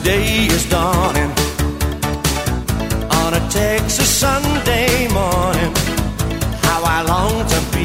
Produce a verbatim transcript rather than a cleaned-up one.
day is dawning on a Texas Sunday morning. How I long to be